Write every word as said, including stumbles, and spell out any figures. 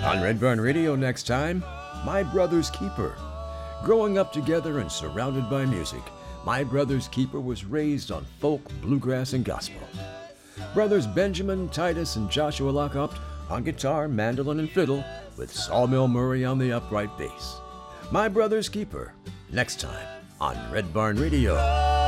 On Red Barn Radio next time, My Brother's Keeper. Growing up together and surrounded by music, My Brother's Keeper was raised on folk, bluegrass, and gospel. Brothers Benjamin, Titus, and Joshua Lockhart on guitar, mandolin, and fiddle, with Sawmill Murray on the upright bass. My Brother's Keeper, next time on Red Barn Radio.